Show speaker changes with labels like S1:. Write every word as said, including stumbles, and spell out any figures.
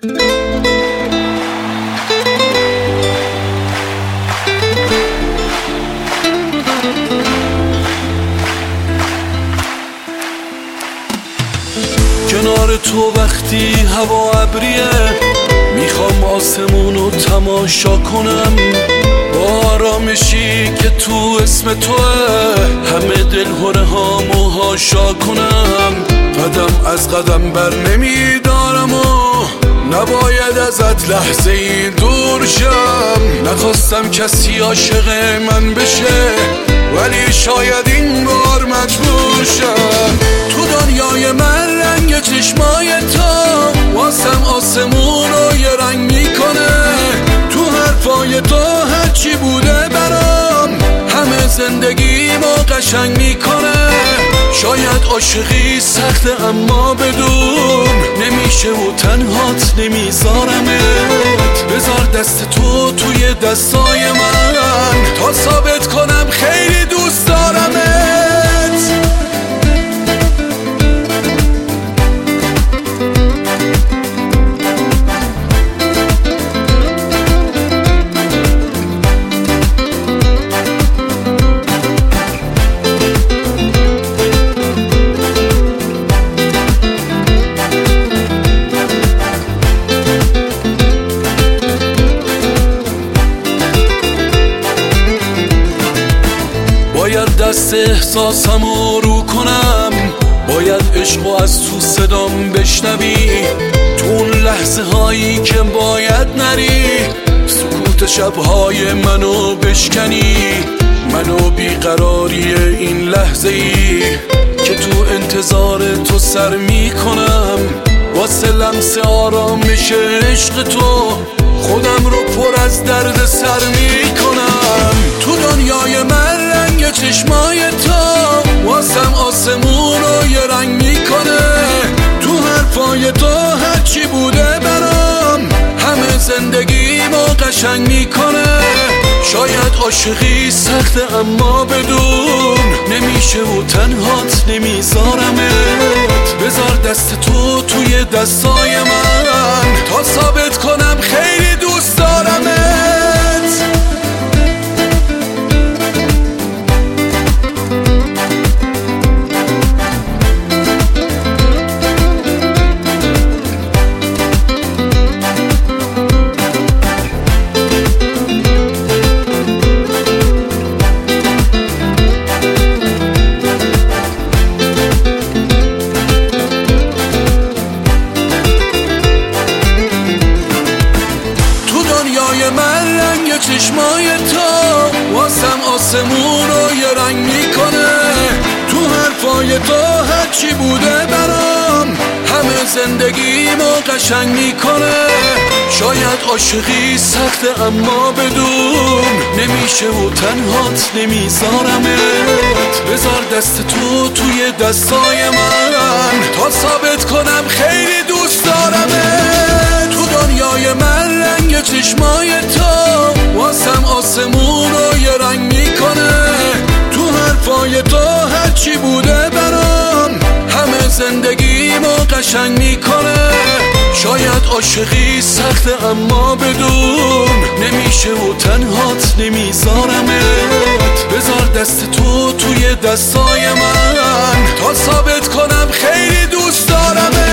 S1: کنار تو وقتی هوا ابریه میخوام آسمونو تماشا کنم، با آرامشی که تو اسم توه همه دلهره هامو هاشا کنم. قدم از قدم بر نمیدارم و نباید ازت لحظه ای دور شم. نخواستم کسی عاشق من بشه ولی شاید این بار مجبور شم. تو دنیای من رنگ چشمای تو واسم آسمون رو یه رنگ میکنه. تو حرفای تو هرچی بوده برام همه زندگیمو قشنگ میکنه. شاید عاشقی سخته اما بدون نمیشه و تنهات نمیذارمت. بذار دست تو توی دستای من تا ثابت کنم خیلی دوست دارمت. باید دست احساسمو رو کنم، باید عشقو از تو صدام بشنوی. تو اون لحظه هایی که باید نری سکوت شبهای منو بشکنی. منو بیقراری این لحظه ای که تو انتظار تو سر میکنم. واسه لمس آرامش عشق تو خودم رو پر از درد سر میکنم. تو دنیای من رنگ چشمای تو واسم آسمون رو یه رنگ میکنه. تو حرفای تو هرچی بوده برام همه زندگیمو قشنگ میکنه. شاید عاشقی سخته اما بدون نمیشه و تنهات نمیذارمت. بذار دست تو توی دستای من تا ثابت کنم خیلی دوست دارمت. من رنگ چشمای تو واسم آسمون رو یه رنگ میکنه. تو حرفای تو هرچی بوده برام همه زندگیمو قشنگ میکنه. شاید عاشقی سخته اما بدون نمیشه و تنهات نمیذارمت. بذار دست تو توی دستای من تا ثابت کنم خیلی دوست دارمت. تو دنیای من رنگ چشمای تو واسم آسمون رو یه رنگ میکنه. تو حرفای تو هرچی بوده برام همه زندگیمو قشنگ میکنه. شاید عاشقی سخته اما بدون نمیشه و تنهات نمیذارمت. بذار دست تو توی دستای من تا ثابت کنم خیلی دوست دارمت.